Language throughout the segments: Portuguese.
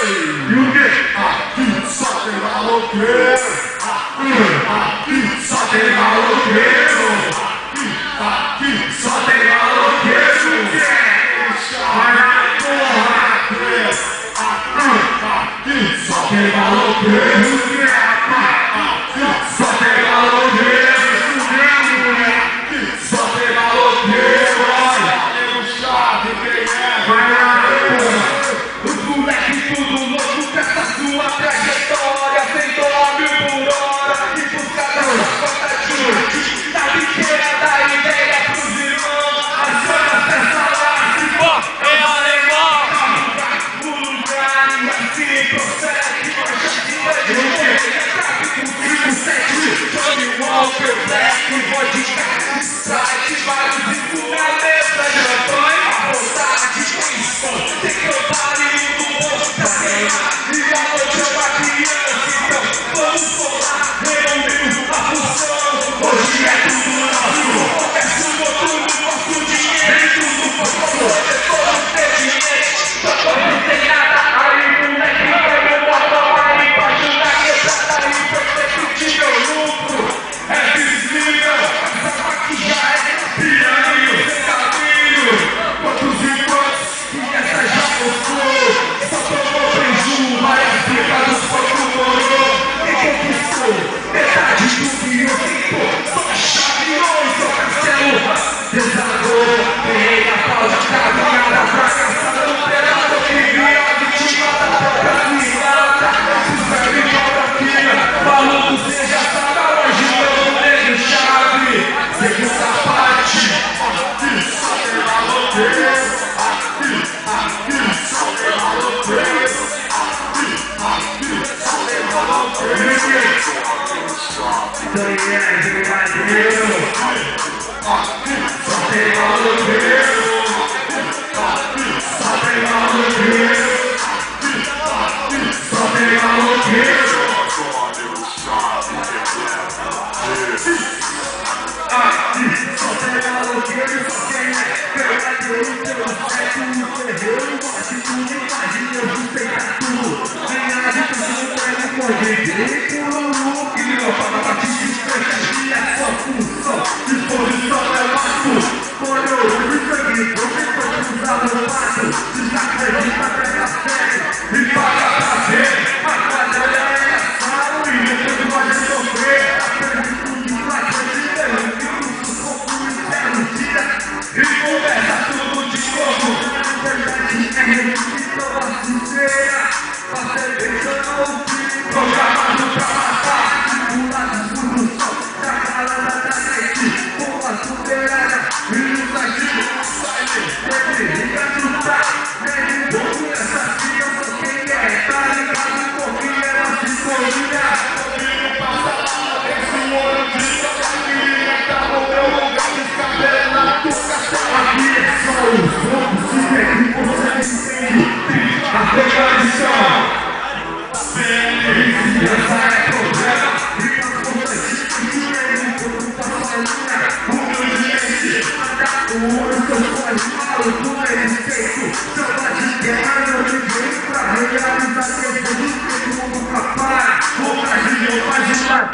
E o quê? Aqui só tem maloqueiro. Aqui só tem maloqueiro. Aqui só tem maloqueiro. Vai na porra, aqui só tem maloqueiro. Aqui só tem maloqueiro. Aqui só tem maloqueiro. Olha no chave, quem é? Vai na porra. Os moleques tudo louco com essa sua trajetória. Sem dólar 1000 por hora e busca da sua de na biqueira da ideia pros irmãos. As zonas dessa lá, é alemão. No lugar e assim prossegue. Johnny Walker, Black, vodka, Sprite, vários ricos na mesa. Champanhe, à vontade, tem som, tem camparinho do monstro pra ganhar. E a noite é uma criança, então vamos solar, reunir a função. Hoje é tudo nosso, começa o noturno, nosso dinheiro, tudo nosso, é todo expediente, só não tem nada. Aí moleque vai meu botão aí embaixo da quebrada, imperceptível lucro, é desliga, essa maquiagem é piranha, sem caminho, quantos e quantos, e essa já mostrou, só tomou prejuízo, várias brigas dos quatro morou, e conquistou, metade do que eu tentou, só chaveou, só castelo, desagou, peguei a pau de caminhada, fracassada no pelado, que via a vítima da própria cilada, serve pra maluco, cê já sabe aonde eu negro chave. Segunda parte, aqui só tem maloqueiro. Aqui só tem maloqueiro. Aqui só tem maloqueiro. Então é verdadeiro. Aqui só tem maloqueiro. Aqui só tem maloqueiro. Aqui só tem maloqueiro. Aqui só tem maloqueiro, só quem é verdadeiro, pelo certo no terreiro, bate tudo, imagina, eu sustentar tudo. Minha vida não perde por jeito, pula louco, e não fala bate despeja, e é só função, disposição é laço. Olhou, de sangue, professor cruzado no mato, desacredita, pega sério, e paga pra ver, a batalha é assado, e depois pode sofrer, aprende tudo pra acreditar. E começa tudo de novo. Na verdade é resistência sincera. A cerveja não fica programado pra matar. O lado escuro só da calada da net. Com a superada e o site deve recrutar. Deve pouco nessa filha, só quem é. Tá ligado com quem é na sinfonia. Comigo passa lá, esse olho de toda tá no meu lugar descabelado. Aqui é só o fogo, se é que você entende. A pegadição. Essa é problema. E as coisas que dinheiro quando passa a linha. Humildemente. O olho que eu sou animal, com respeito. Chama de guerra, não ninguém pra realizar desejos que o mundo capaz. Vontade de imaginar.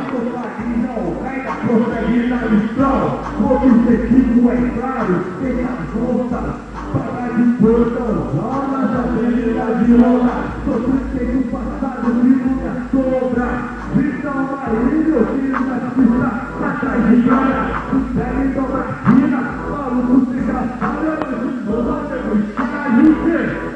Prosseguir na missão, o objetivo é claro, tem as voltas, pagar de portão, zona da realidade rola, sofrer do passado e nunca sobra, então aí meu filho na pista, atrás de cara, consegue dobrar a fina, maluco desgraçado, eu não vou estar